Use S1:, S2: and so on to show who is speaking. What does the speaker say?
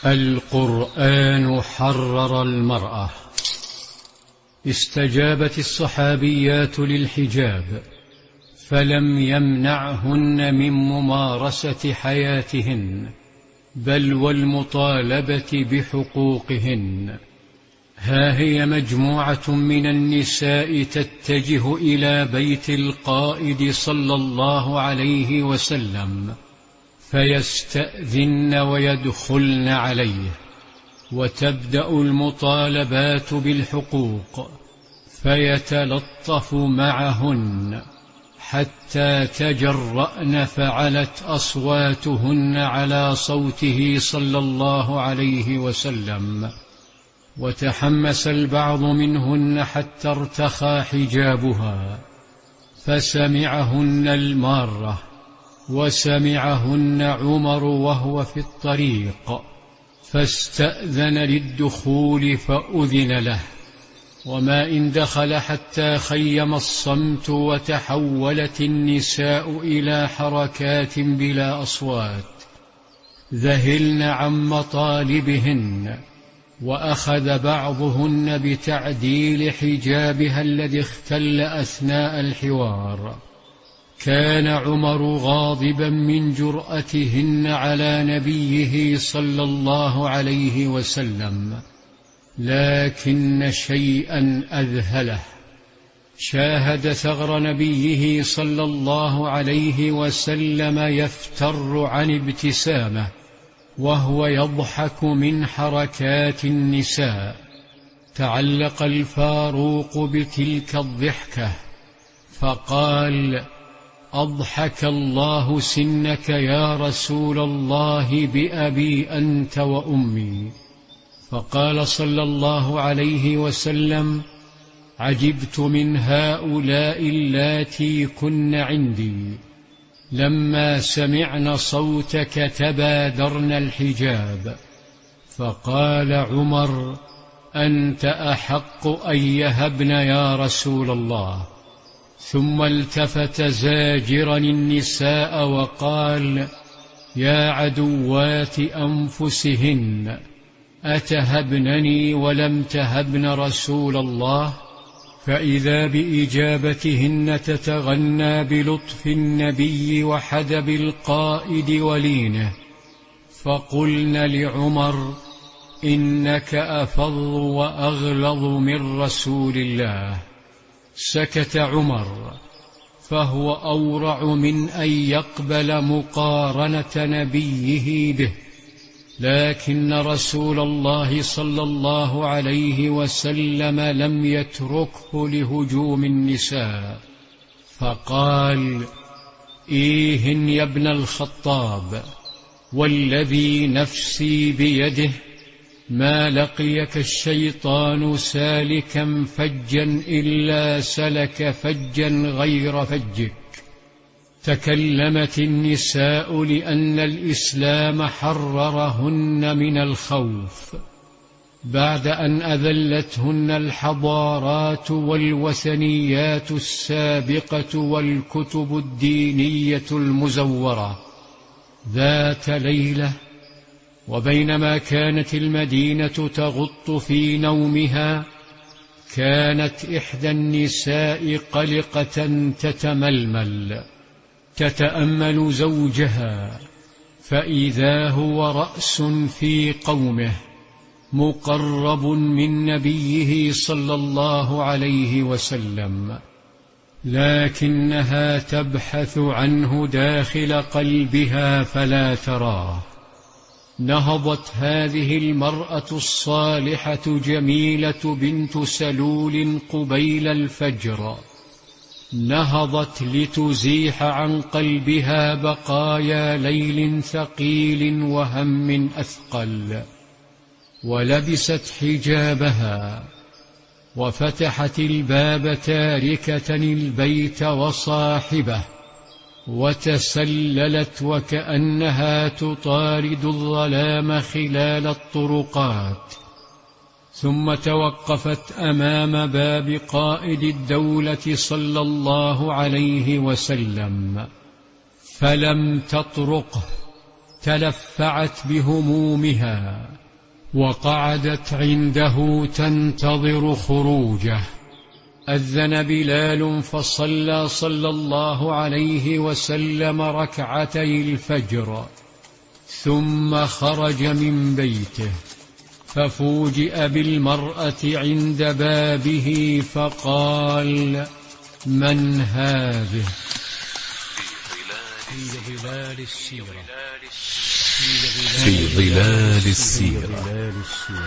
S1: القرآن حرر المرأة. استجابت الصحابيات للحجاب فلم يمنعهن من ممارسة حياتهن، بل والمطالبة بحقوقهن. ها هي مجموعة من النساء تتجه إلى بيت القائد صلى الله عليه وسلم فيستأذن ويدخلن عليه، وتبدأ المطالبات بالحقوق، فيتلطف معهن حتى تجرأن فعلت أصواتهن على صوته صلى الله عليه وسلم، وتحمس البعض منهن حتى ارتخى حجابها، فسمعهن المارة وسمعهن عمر وهو في الطريق، فاستأذن للدخول فأذن له، وما إن دخل حتى خيم الصمت وتحولت النساء إلى حركات بلا أصوات، ذهلن عن مطالبهن، وأخذ بعضهن بتعديل حجابها الذي اختل أثناء الحوار. كان عمر غاضبا من جرأتهن على نبيه صلى الله عليه وسلم، لكن شيئا أذهله، شاهد ثغر نبيه صلى الله عليه وسلم يفتر عن ابتسامه وهو يضحك من حركات النساء. تعلق الفاروق بتلك الضحكة فقال: أضحك الله سنك يا رسول الله بأبي أنت وأمي. فقال صلى الله عليه وسلم: عجبت من هؤلاء اللاتي كن عندي، لما سمعن صوتك تبادرن الحجاب. فقال عمر: أنت أحق أن يهبن يا رسول الله. ثم التفت زاجرا النساء وقال: يا عدوات أنفسهن، أتهبنني ولم تهبن رسول الله؟ فإذا بإجابتهن تتغنى بلطف النبي وحدب القائد ولينه، فقلن لعمر: إنك أفظ وأغلظ من رسول الله. سكت عمر، فهو أورع من أن يقبل مقارنة نبيه به، لكن رسول الله صلى الله عليه وسلم لم يتركه لهجوم النساء، فقال: إيه يا ابن الخطاب، والذي نفسي بيده ما لقيك الشيطان سالكا فجا إلا سلك فجا غير فجك. تكلمت النساء لأن الإسلام حررهن من الخوف بعد أن أذلتهن الحضارات والوثنيات السابقة والكتب الدينية المزورة. ذات ليلة، وبينما كانت المدينة تغط في نومها، كانت إحدى النساء قلقة تتململ تتأمل زوجها، فإذا هو رأس في قومه مقرب من نبيه صلى الله عليه وسلم، لكنها تبحث عنه داخل قلبها فلا تراه. نهضت هذه المرأة الصالحة جميلة بنت سلول قبيل الفجر، نهضت لتزيح عن قلبها بقايا ليل ثقيل وهم أثقل، ولبست حجابها وفتحت الباب تاركة البيت وصاحبه، وتسللت وكأنها تطارد الظلام خلال الطرقات، ثم توقفت أمام باب قائد الدولة صلى الله عليه وسلم، فلم تطرقه، تلفعت بهمومها وقعدت عنده تنتظر خروجه. أذن بلال فصلى صلى الله عليه وسلم ركعتي الفجر، ثم خرج من بيته، ففوجئ بالمرأة عند بابه فقال: من هذه؟ في ظلال السيرة.